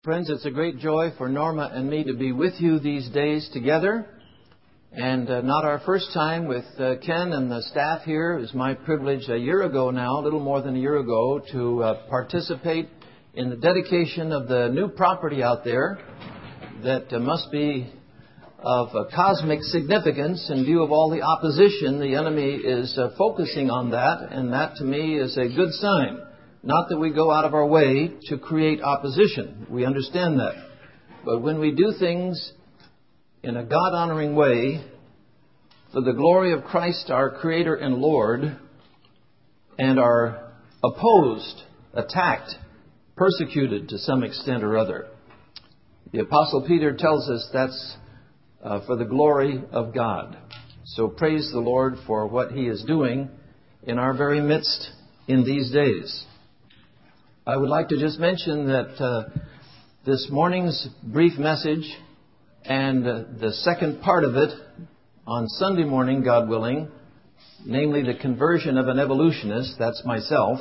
Friends, it's a great joy for Norma and me to be with you these days together. And not our first time with Ken and the staff here. It was my privilege a year ago now, a little more than a year ago, to participate in the dedication of the new property out there that must be of cosmic significance in view of all the opposition. The enemy is focusing on that, and that to me is a good sign. Not that we go out of our way to create opposition. We understand that. But when we do things in a God-honoring way for the glory of Christ, our Creator and Lord, and are opposed, attacked, persecuted to some extent or other, the Apostle Peter tells us that's for the glory of God. So praise the Lord for what He is doing in our very midst in these days. I would like to just mention that this morning's brief message and the second part of it on Sunday morning, God willing, namely the conversion of an evolutionist, that's myself,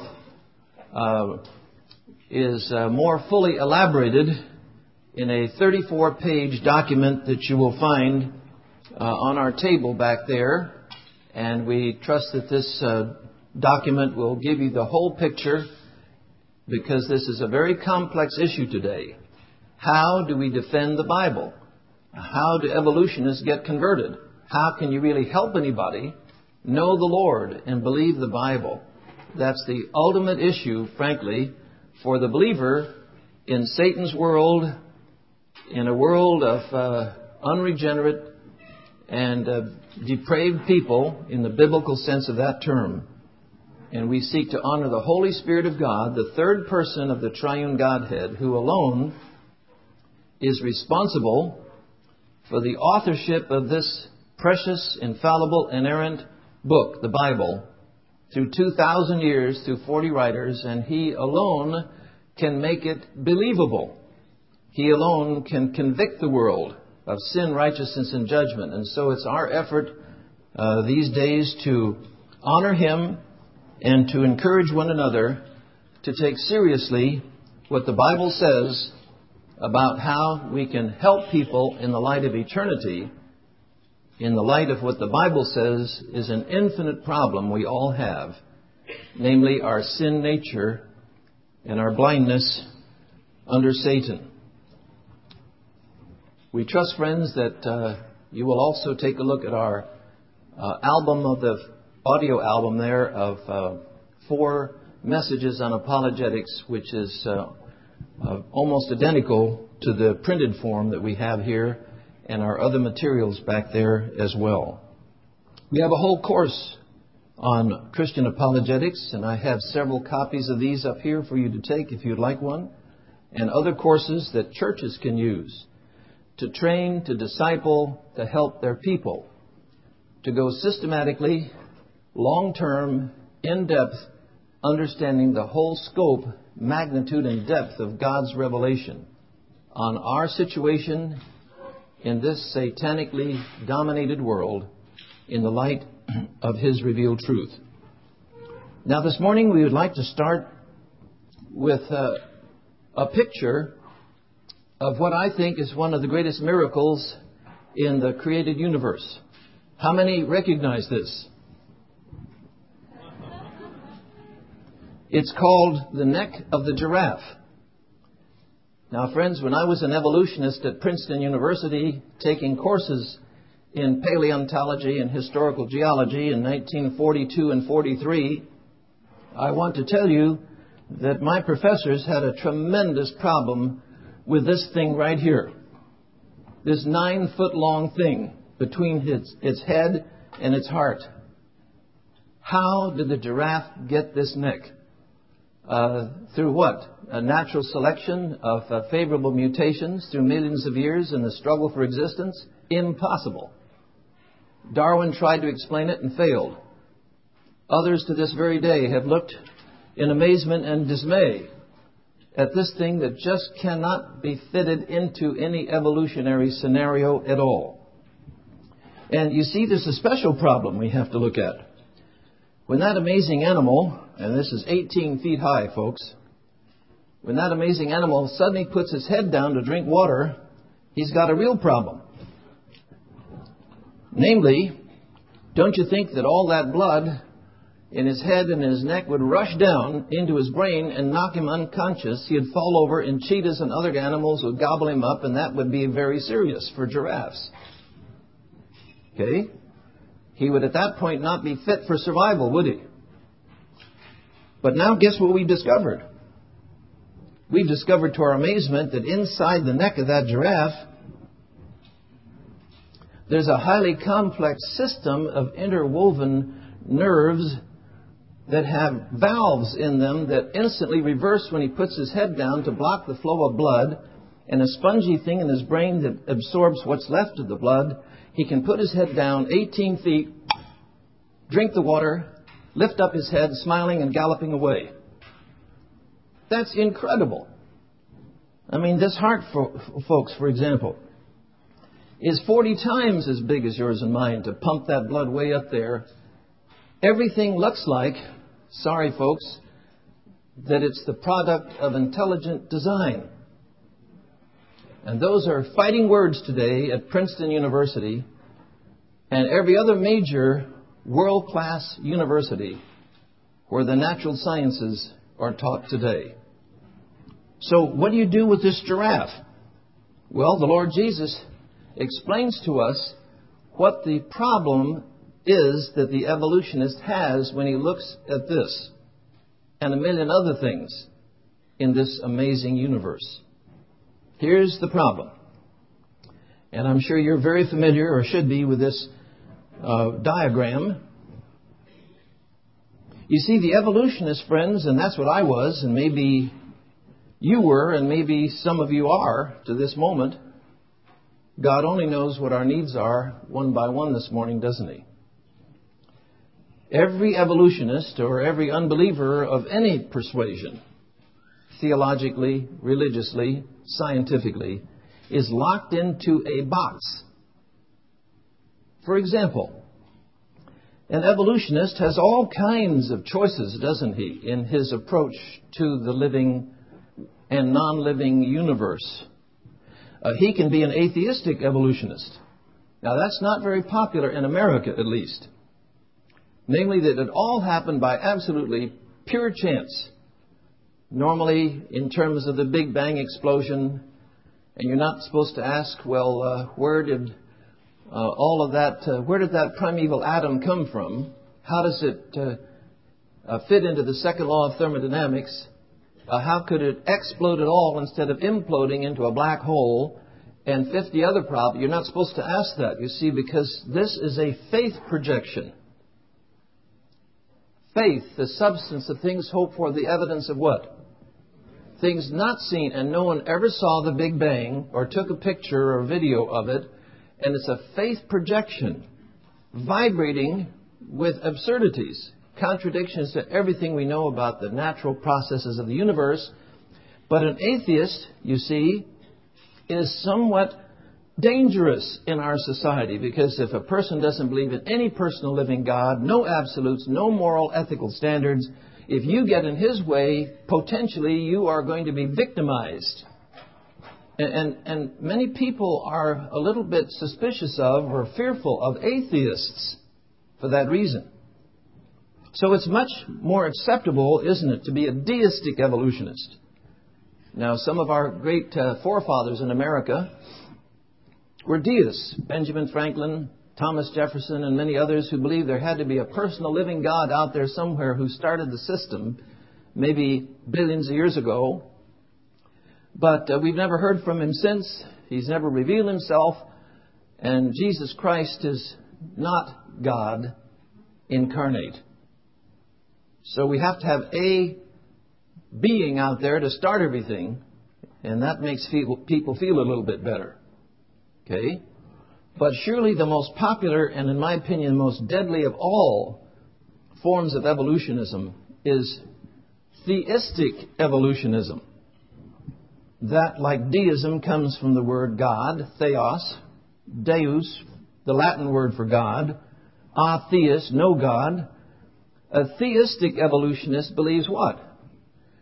is more fully elaborated in a 34-page document that you will find on our table back there. And we trust that this document will give you the whole picture, because this is a very complex issue today. How do we defend the Bible? How do evolutionists get converted? How can you really help anybody know the Lord and believe the Bible? That's the ultimate issue, frankly, for the believer in Satan's world, in a world of unregenerate and depraved people in the biblical sense of that term. And we seek to honor the Holy Spirit of God, the third person of the triune Godhead, who alone is responsible for the authorship of this precious, infallible, inerrant book, the Bible, through 2,000 years, through 40 writers, and He alone can make it believable. He alone can convict the world of sin, righteousness, and judgment. And so it's our effort these days to honor Him and to encourage one another to take seriously what the Bible says about how we can help people in the light of eternity, in the light of what the Bible says is an infinite problem we all have, namely our sin nature and our blindness under Satan. We trust, friends, that you will also take a look at our album of the audio album there of 4 messages on apologetics, which is almost identical to the printed form that we have here and our other materials back there as well. We have a whole course on Christian apologetics, and I have several copies of these up here for you to take if you'd like one, and other courses that churches can use to train, to disciple, to help their people to go systematically, long-term, in-depth, understanding the whole scope, magnitude, and depth of God's revelation on our situation in this satanically dominated world in the light of His revealed truth. Now, this morning we would like to start with a picture of what I think is one of the greatest miracles in the created universe. How many recognize this? It's called the neck of the giraffe. Now, friends, when I was an evolutionist at Princeton University taking courses in paleontology and historical geology in 1942 and 43, I want to tell you that my professors had a tremendous problem with this thing right here. This 9-foot-long thing between its head and its heart. How did the giraffe get this neck? Through what? A natural selection of favorable mutations through millions of years in the struggle for existence? Impossible. Darwin tried to explain it and failed. Others to this very day have looked in amazement and dismay at this thing that just cannot be fitted into any evolutionary scenario at all. And you see, there's a special problem we have to look at. When that amazing animal, and this is 18 feet high, folks, when that amazing animal suddenly puts his head down to drink water, he's got a real problem. Namely, don't you think that all that blood in his head and his neck would rush down into his brain and knock him unconscious? He'd fall over and cheetahs and other animals would gobble him up, and that would be very serious for giraffes. Okay? He would at that point not be fit for survival, would he? But now guess what we discovered? We've discovered to our amazement that inside the neck of that giraffe, there's a highly complex system of interwoven nerves that have valves in them that instantly reverse when he puts his head down to block the flow of blood, and a spongy thing in his brain that absorbs what's left of the blood. He can put his head down 18 feet, drink the water, lift up his head, smiling and galloping away. That's incredible. I mean, this heart, folks, for example, is 40 times as big as yours and mine to pump that blood way up there. Everything looks like, sorry folks, that it's the product of intelligent design. And those are fighting words today at Princeton University and every other major world-class university where the natural sciences are taught today. So what do you do with this giraffe? Well, the Lord Jesus explains to us what the problem is that the evolutionist has when he looks at this and a million other things in this amazing universe. Here's the problem. And I'm sure you're very familiar, or should be, with this diagram. You see, the evolutionist friends, and that's what I was, and maybe you were, and maybe some of you are to this moment. God only knows what our needs are one by one this morning, doesn't He? Every evolutionist or every unbeliever of any persuasion, theologically, religiously, scientifically, is locked into a box. For example, an evolutionist has all kinds of choices, doesn't he, in his approach to the living and non-living universe. He can be an atheistic evolutionist. Now, that's not very popular in America, at least. Namely, that it all happened by absolutely pure chance. Normally, in terms of the Big Bang explosion, and you're not supposed to ask, well, where did that primeval atom come from? How does it fit into the second law of thermodynamics? How could it explode at all instead of imploding into a black hole? And 50 other problems. You're not supposed to ask that, you see, because this is a faith projection. Faith, the substance of things hoped for, the evidence of what? Things not seen. And no one ever saw the Big Bang or took a picture or video of it. And it's a faith projection vibrating with absurdities, contradictions to everything we know about the natural processes of the universe. But an atheist, you see, is somewhat dangerous in our society, because if a person doesn't believe in any personal living God, no absolutes, no moral, ethical standards, if you get in his way, potentially you are going to be victimized. And many people are a little bit suspicious of or fearful of atheists for that reason. So it's much more acceptable, isn't it, to be a deistic evolutionist. Now, some of our great forefathers in America were deists. Benjamin Franklin, Thomas Jefferson, and many others who believed there had to be a personal living God out there somewhere who started the system maybe billions of years ago. But we've never heard from him since. He's never revealed himself. And Jesus Christ is not God incarnate. So we have to have a being out there to start everything. And that makes people feel a little bit better. Okay? But surely the most popular and, in my opinion, most deadly of all forms of evolutionism is theistic evolutionism. That, like deism, comes from the word God, theos, deus, the Latin word for God, atheist, no God. A theistic evolutionist believes what?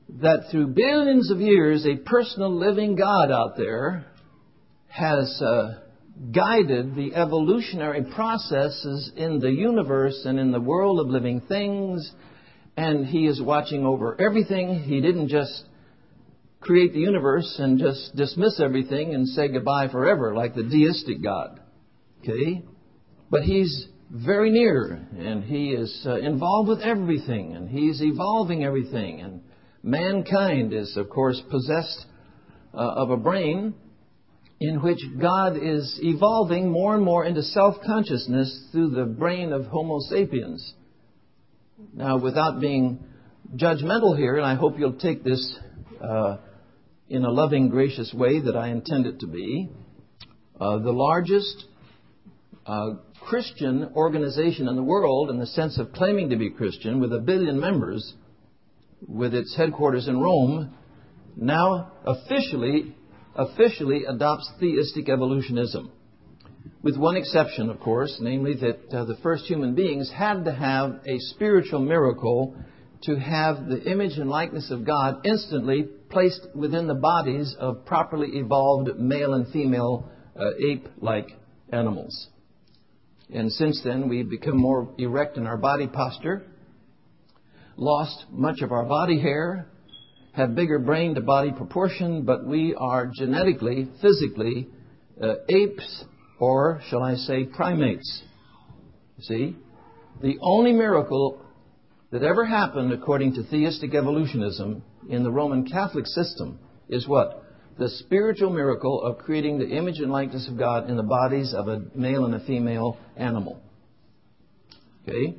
that through billions of years, a personal living God out there has guided the evolutionary processes in the universe and in the world of living things, and He is watching over everything. He didn't just create the universe and just dismiss everything and say goodbye forever like the deistic God. Okay? But He's very near, and He is involved with everything, and He's evolving everything. And mankind is, of course, possessed of a brain in which God is evolving more and more into self-consciousness through the brain of Homo sapiens. Now, without being judgmental here, and I hope you'll take this in a loving, gracious way that I intend it to be, the largest Christian organization in the world, in the sense of claiming to be Christian, with 1 billion members, with its headquarters in Rome, now officially adopts theistic evolutionism. With one exception, of course, namely that the first human beings had to have a spiritual miracle to have the image and likeness of God instantly placed within the bodies of properly evolved male and female ape-like animals. And since then, we've become more erect in our body posture, lost much of our body hair, have bigger brain to body proportion, but we are genetically, physically, apes, or shall I say primates. See? The only miracle that ever happened according to theistic evolutionism in the Roman Catholic system is what? The spiritual miracle of creating the image and likeness of God in the bodies of a male and a female animal. Okay?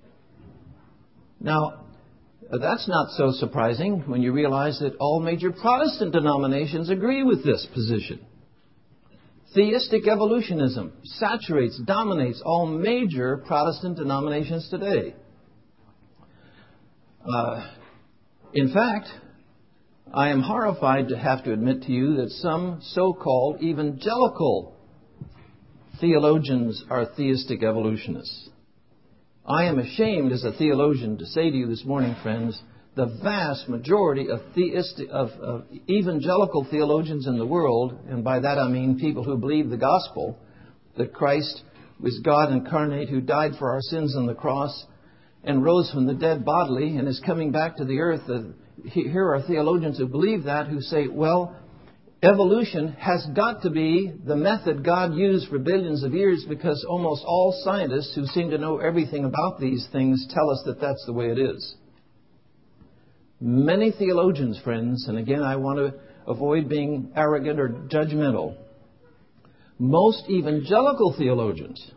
Now, that's not so surprising when you realize that all major Protestant denominations agree with this position. Theistic evolutionism saturates, dominates all major Protestant denominations today. In fact, I am horrified to have to admit to you that some so-called evangelical theologians are theistic evolutionists. I am ashamed as a theologian to say to you this morning, friends, the vast majority of evangelical theologians in the world, and by that I mean people who believe the gospel, that Christ was God incarnate who died for our sins on the cross and rose from the dead bodily and is coming back to the earth. Here are theologians who believe that, who say, well, evolution has got to be the method God used for billions of years, because almost all scientists who seem to know everything about these things tell us that that's the way it is. Many theologians, friends, and again I want to avoid being arrogant or judgmental, most evangelical theologians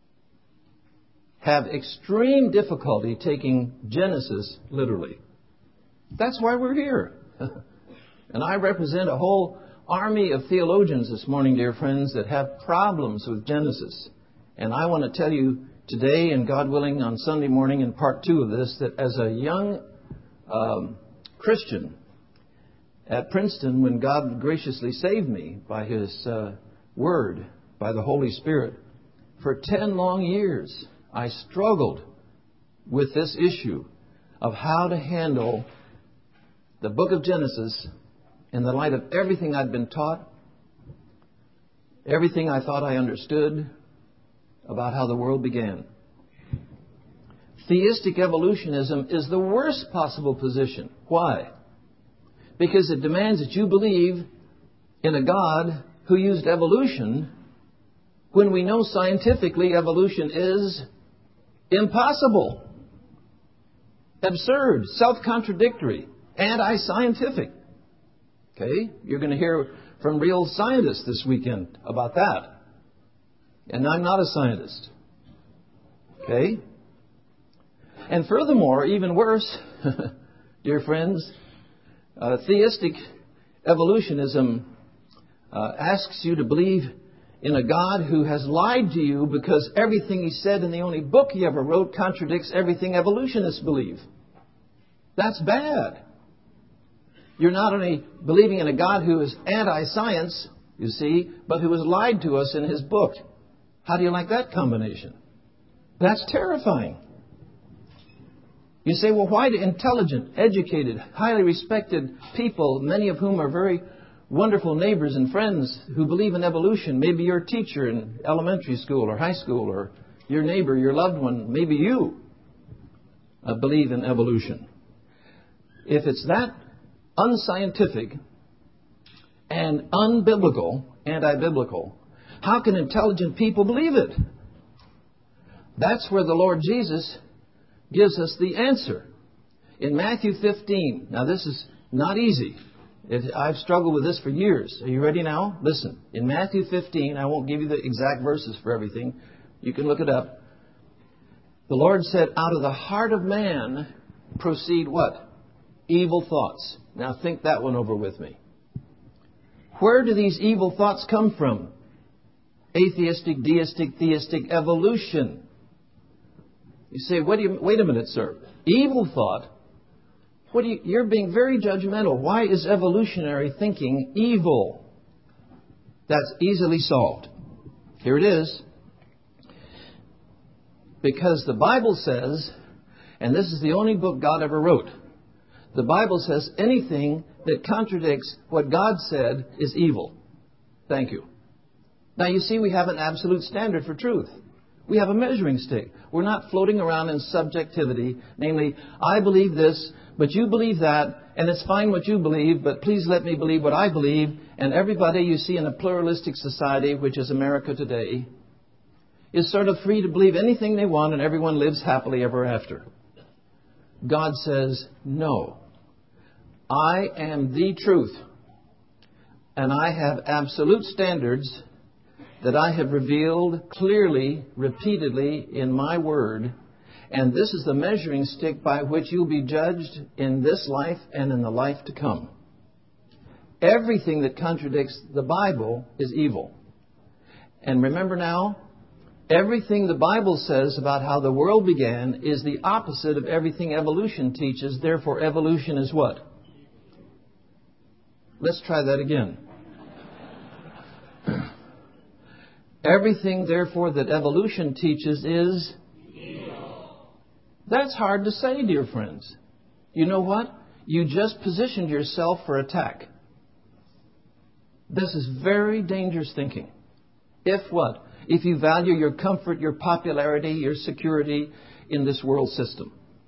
have extreme difficulty taking Genesis literally. That's why we're here. And I represent a whole army of theologians this morning, dear friends, that have problems with Genesis. And I want to tell you today, and God willing on Sunday morning in part 2 of this, that as a young Christian at Princeton, when God graciously saved me by His Word, by the Holy Spirit, for 10 long years I struggled with this issue of how to handle the book of Genesis in the light of everything I'd been taught, everything I thought I understood about how the world began. Theistic evolutionism is the worst possible position. Why? Because it demands that you believe in a God who used evolution when we know scientifically evolution is impossible, absurd, self-contradictory, anti-scientific. Okay? You're going to hear from real scientists this weekend about that. And I'm not a scientist. Okay? And furthermore, even worse, dear friends, theistic evolutionism asks you to believe in a God who has lied to you because everything He said in the only book He ever wrote contradicts everything evolutionists believe. That's bad. You're not only believing in a God who is anti-science, you see, but who has lied to us in His book. How do you like that combination? That's terrifying. You say, well, why do intelligent, educated, highly respected people, many of whom are very wonderful neighbors and friends who believe in evolution, maybe your teacher in elementary school or high school, or your neighbor, your loved one, maybe you believe in evolution. If it's that unscientific and unbiblical, anti-biblical, how can intelligent people believe it? That's where the Lord Jesus gives us the answer. In Matthew 15, now this is not easy. I've struggled with this for years. Are you ready now? Listen. In Matthew 15, I won't give you the exact verses for everything. You can look it up. The Lord said, out of the heart of man proceed what? Evil thoughts. Now think that one over with me. Where do these evil thoughts come from? Atheistic, deistic, theistic, evolution. You say, wait a minute, sir. Evil thought? You're being very judgmental. Why is evolutionary thinking evil? That's easily solved. Here it is. Because the Bible says, and this is the only book God ever wrote, the Bible says anything that contradicts what God said is evil. Thank you. Now you see, we have an absolute standard for truth. We have a measuring stick. We're not floating around in subjectivity, namely, I believe this, but you believe that, and it's fine what you believe, but please let me believe what I believe. And everybody you see in a pluralistic society, which is America today, is sort of free to believe anything they want, and everyone lives happily ever after. God says, no. I am the truth, and I have absolute standards that I have revealed clearly, repeatedly in my word. And this is the measuring stick by which you'll be judged in this life and in the life to come. Everything that contradicts the Bible is evil. And remember now, everything the Bible says about how the world began is the opposite of everything evolution teaches. Therefore, evolution is what? Let's try that again. Everything, therefore, that evolution teaches is evil. That's hard to say, dear friends. You know what? You just positioned yourself for attack. This is very dangerous thinking. If what? If you value your comfort, your popularity, your security in this world system.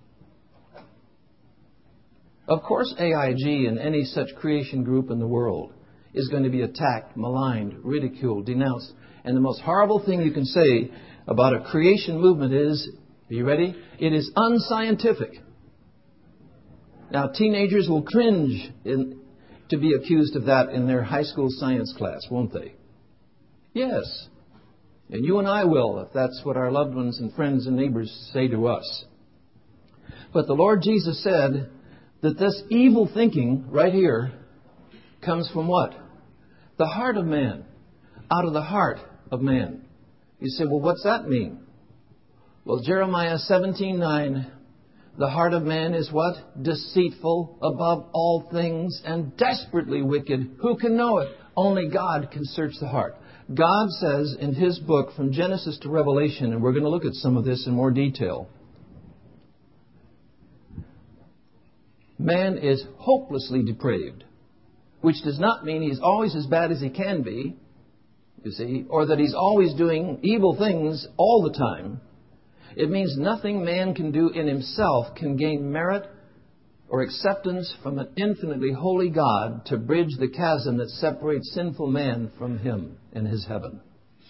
Of course, AIG and any such creation group in the world is going to be attacked, maligned, ridiculed, denounced. And the most horrible thing you can say about a creation movement is, are you ready? It is unscientific. Now, teenagers will cringe to be accused of that in their high school science class, won't they? Yes. And you and I will, if that's what our loved ones and friends and neighbors say to us. But the Lord Jesus said that this evil thinking right here comes from what? The heart of man. Out of the heart of man. You say, well, what's that mean? Well, Jeremiah 17:9, the heart of man is what? Deceitful above all things and desperately wicked. Who can know it? Only God can search the heart. God says in His book from Genesis to Revelation, and we're going to look at some of this in more detail, man is hopelessly depraved, which does not mean he's always as bad as he can be, you see, or that he's always doing evil things all the time. It means nothing man can do in himself can gain merit or acceptance from an infinitely holy God to bridge the chasm that separates sinful man from Him in His heaven.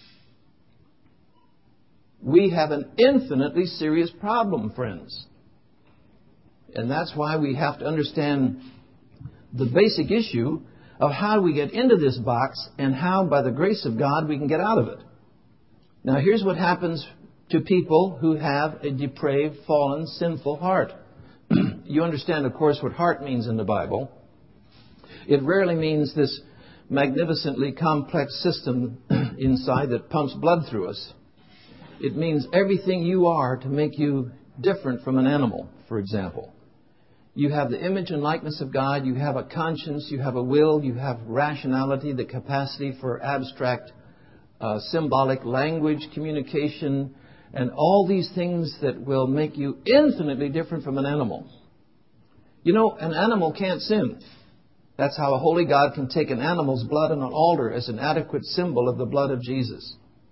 We have an infinitely serious problem, friends. And that's why we have to understand the basic issue of how we get into this box and how, by the grace of God, we can get out of it. Now, here's what happens to people who have a depraved, fallen, sinful heart. You understand, of course, what heart means in the Bible. It rarely means this magnificently complex system inside that pumps blood through us. It means everything you are to make you different from an animal, for example. You have the image and likeness of God. You have a conscience. You have a will. You have rationality, the capacity for abstract, symbolic language, communication, and all these things that will make you infinitely different from an animal. You know, an animal can't sin. That's how a holy God can take an animal's blood on an altar as an adequate symbol of the blood of Jesus.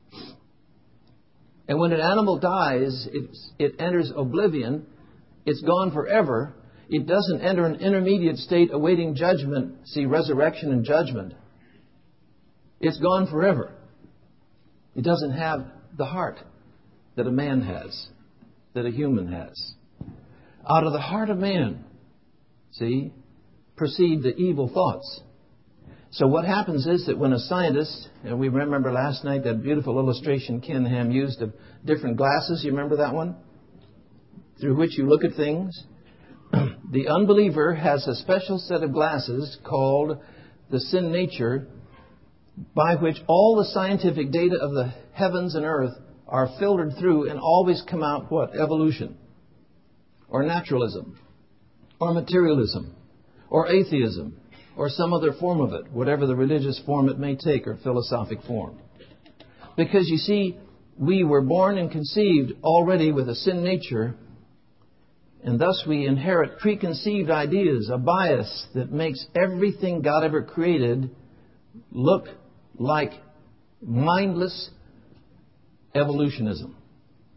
And when an animal dies, it enters oblivion. It's gone forever. It doesn't enter an intermediate state awaiting judgment. See, resurrection and judgment. It's gone forever. It doesn't have the heart that a man has, that a human has. Out of the heart of man, see, proceed the evil thoughts. So what happens is that when a scientist, and we remember last night that beautiful illustration Ken Ham used of different glasses, you remember that one? Through which you look at things. The unbeliever has a special set of glasses called the sin nature, by which all the scientific data of the heavens and earth are filtered through and always come out what? Evolution, or naturalism, or materialism, or atheism, or some other form of it, whatever the religious form it may take, or philosophic form. Because you see, we were born and conceived already with a sin nature, and thus we inherit preconceived ideas, a bias that makes everything God ever created look like mindless evolutionism.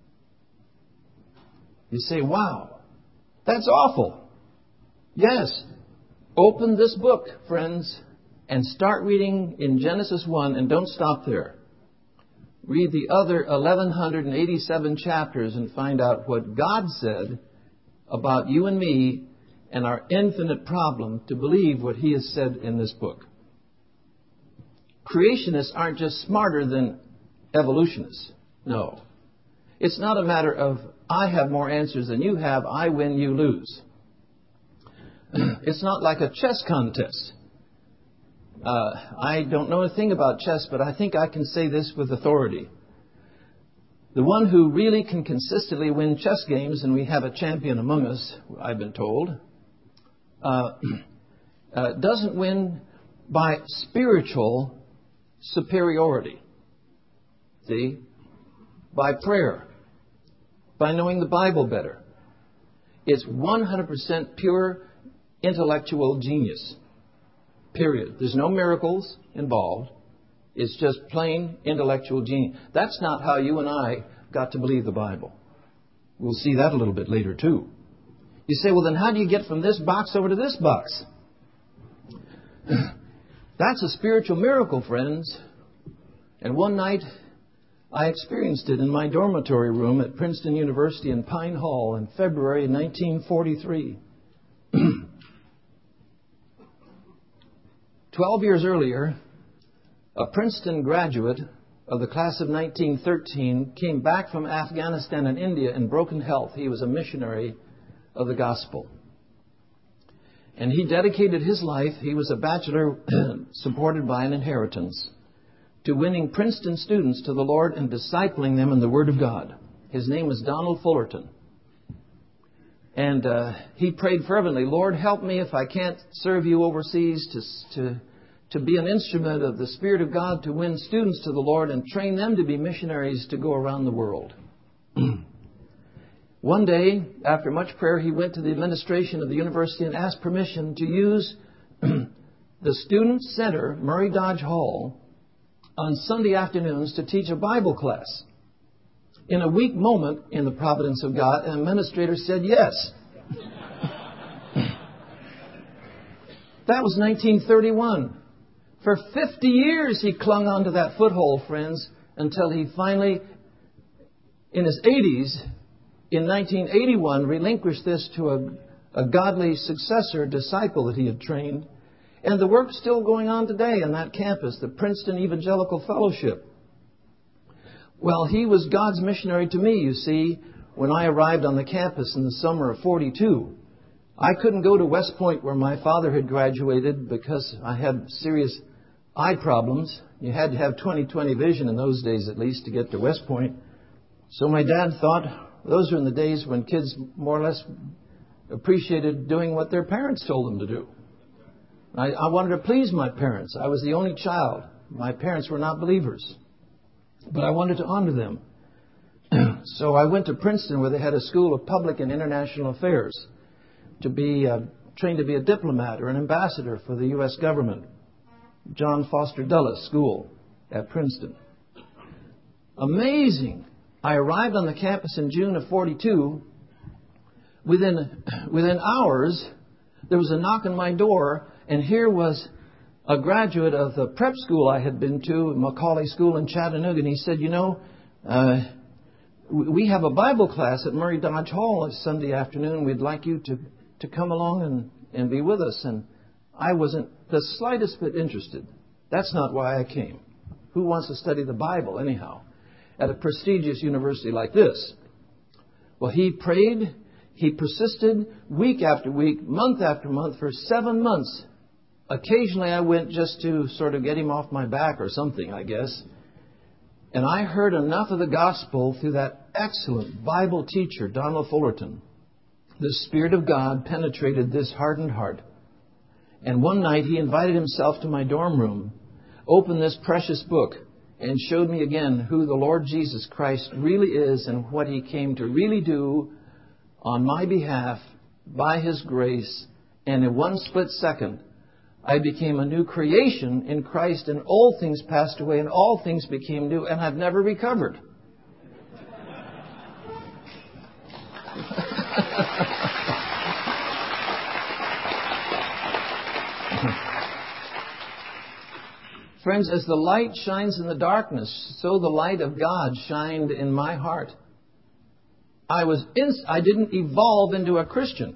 You say, wow, that's awful. Yes. Open this book, friends, and start reading in Genesis 1, and don't stop there. Read the other 1,187 chapters and find out what God said about you and me and our infinite problem to believe what He has said in this book. Creationists aren't just smarter than evolutionists. No. It's not a matter of, I have more answers than you have, I win, you lose. It's not like a chess contest. I don't know a thing about chess, but I think I can say this with authority. The one who really can consistently win chess games, and we have a champion among us, I've been told, doesn't win by spiritual superiority. See? By prayer. By knowing the Bible better. It's 100% pure intellectual genius. Period. There's no miracles involved. It's just plain intellectual genius. That's not how you and I got to believe the Bible. We'll see that a little bit later too. You say, well, then how do you get from this box over to this box? That's a spiritual miracle, friends. And one night, I experienced it in my dormitory room at Princeton University in Pine Hall in February 1943. 12 years earlier, a Princeton graduate of the class of 1913 came back from Afghanistan and India in broken health. He was a missionary of the gospel. And he dedicated his life, he was a bachelor supported by an inheritance, to winning Princeton students to the Lord and discipling them in the Word of God. His name was Donald Fullerton. And he prayed fervently, Lord, help me if I can't serve you overseas to be an instrument of the Spirit of God to win students to the Lord and train them to be missionaries to go around the world. One day, after much prayer, he went to the administration of the university and asked permission to use the Student Center, Murray Dodge Hall, on Sunday afternoons to teach a Bible class. In a weak moment in the providence of God, an administrator said yes. That was 1931. For 50 years he clung on to that foothold, friends, until he finally, in his 80s, in 1981, relinquished this to a godly successor, disciple that he had trained. And the work's still going on today on that campus, the Princeton Evangelical Fellowship. Well, he was God's missionary to me, you see, when I arrived on the campus in the summer of 42. I couldn't go to West Point where my father had graduated because I had serious eye problems. You had to have 20/20 vision in those days at least to get to West Point. So my dad thought, those were in the days when kids more or less appreciated doing what their parents told them to do. I wanted to please my parents. I was the only child. My parents were not believers. But I wanted to honor them. So I went to Princeton, where they had a school of public and international affairs, to be trained to be a diplomat or an ambassador for the U.S. government. John Foster Dulles School at Princeton. Amazing. I arrived on the campus in June of 42. Within hours, there was a knock on my door, and here was a graduate of the prep school I had been to, Macaulay School in Chattanooga, and he said, we have a Bible class at Murray Dodge Hall this Sunday afternoon. We'd like you to come along and be with us. And I wasn't the slightest bit interested. That's not why I came. Who wants to study the Bible anyhow at a prestigious university like this? Well, he prayed. He persisted week after week, month after month, for 7 months. Occasionally I went just to sort of get him off my back or something, I guess. And I heard enough of the gospel through that excellent Bible teacher, Donald Fullerton. The Spirit of God penetrated this hardened heart. And one night he invited himself to my dorm room, opened this precious book, and showed me again who the Lord Jesus Christ really is and what He came to really do on my behalf by His grace. And in one split second, I became a new creation in Christ, and old things passed away and all things became new, and I've never recovered. Friends, as the light shines in the darkness, so the light of God shined in my heart. I didn't evolve into a Christian.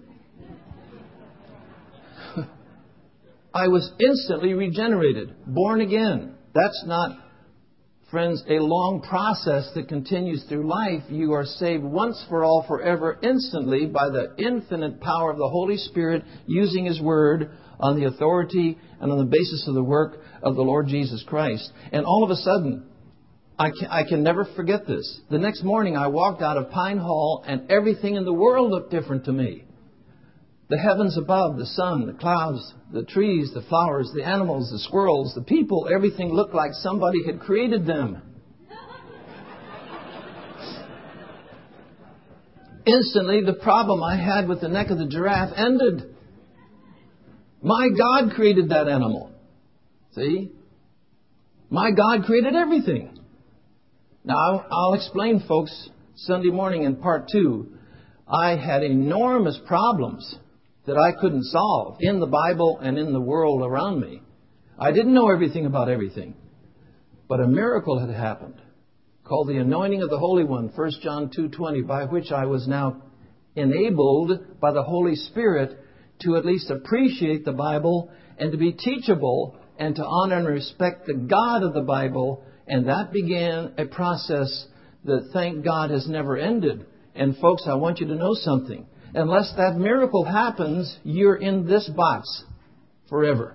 I was instantly regenerated, born again. That's not, friends, a long process that continues through life. You are saved once for all, forever, instantly, by the infinite power of the Holy Spirit using His Word on the authority and on the basis of the work of the Lord Jesus Christ. And all of a sudden, I can never forget this. The next morning I walked out of Pine Hall and everything in the world looked different to me. The heavens above, the sun, the clouds, the trees, the flowers, the animals, the squirrels, the people, everything looked like somebody had created them. Instantly, the problem I had with the neck of the giraffe ended. My God created that animal. See? My God created everything. Now, I'll explain, folks, Sunday morning in part 2. I had enormous problems that I couldn't solve in the Bible and in the world around me. I didn't know everything about everything. But a miracle had happened called the anointing of the Holy One, 1 John 2:20, by which I was now enabled by the Holy Spirit to at least appreciate the Bible and to be teachable and to honor and respect the God of the Bible. And that began a process that, thank God, has never ended. And folks, I want you to know something. Unless that miracle happens, you're in this box forever.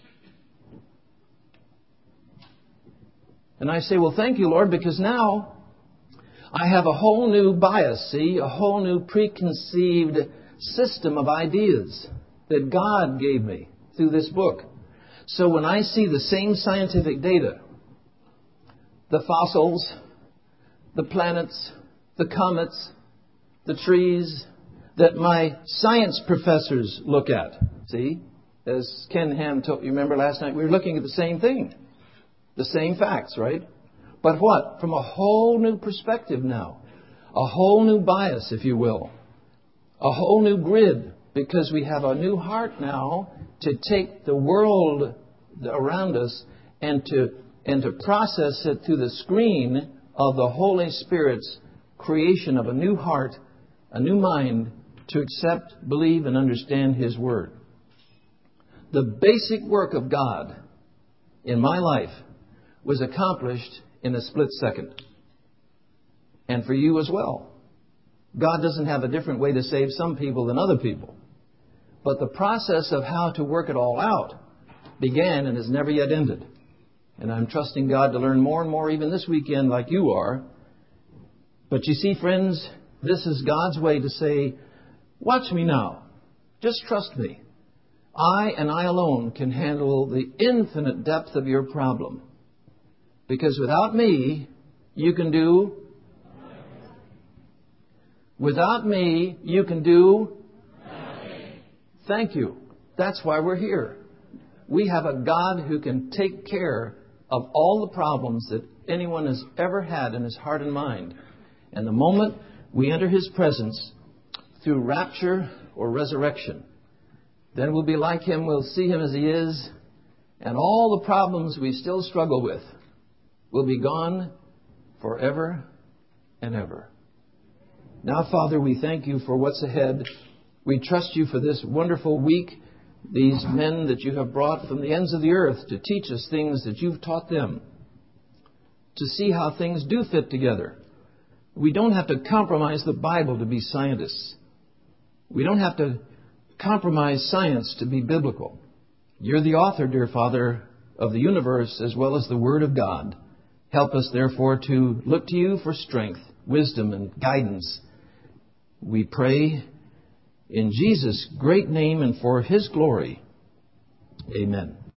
And I say, well, thank you, Lord, because now I have a whole new bias, see, a whole new preconceived system of ideas that God gave me through this book. So when I see the same scientific data, the fossils, the planets, the comets, the trees, that my science professors look at. See? As Ken Ham told you, remember last night, we were looking at the same thing. The same facts, right? But what? From a whole new perspective now. A whole new bias, if you will. A whole new grid. Because we have a new heart now to take the world around us and to process it through the screen of the Holy Spirit's creation of a new heart, a new mind, to accept, believe, and understand His Word. The basic work of God in my life was accomplished in a split second. And for you as well. God doesn't have a different way to save some people than other people. But the process of how to work it all out began and has never yet ended. And I'm trusting God to learn more and more even this weekend like you are. But you see, friends, this is God's way to say, watch me now. Just trust me. I and I alone can handle the infinite depth of your problem. Because without me, you can do Without me, you can do nothing. Thank you. That's why we're here. We have a God who can take care of all the problems that anyone has ever had in his heart and mind. And the moment we enter his presence through rapture or resurrection, then we'll be like him, we'll see him as he is, and all the problems we still struggle with will be gone forever and ever. Now, Father, we thank you for what's ahead. We trust you for this wonderful week, these men that you have brought from the ends of the earth to teach us things that you've taught them, to see how things do fit together. We don't have to compromise the Bible to be scientists. We don't have to compromise science to be biblical. You're the author, dear Father, of the universe as well as the Word of God. Help us, therefore, to look to you for strength, wisdom, and guidance. We pray in Jesus' great name and for his glory. Amen.